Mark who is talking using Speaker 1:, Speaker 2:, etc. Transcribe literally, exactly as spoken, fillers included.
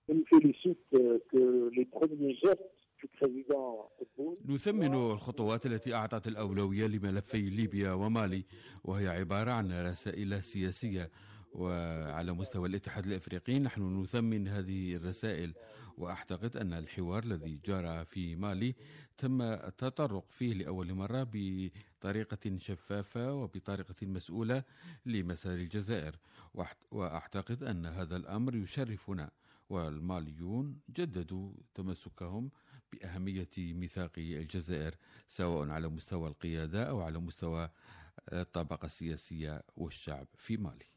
Speaker 1: نثمن الخطوات التي أعطت الأولوية لملفي ليبيا ومالي، وهي عبارة عن رسائل سياسية. وعلى مستوى الاتحاد الأفريقي نحن نثمن هذه الرسائل، وأعتقد أن الحوار الذي جرى في مالي تم التطرق فيه لأول مرة بطريقة شفافة وبطريقة مسؤولة لمسار الجزائر، وأعتقد أن هذا الأمر يشرفنا. والماليون جددوا تمسكهم بأهمية ميثاق الجزائر، سواء على مستوى القيادة أو على مستوى الطبقة السياسية والشعب في مالي.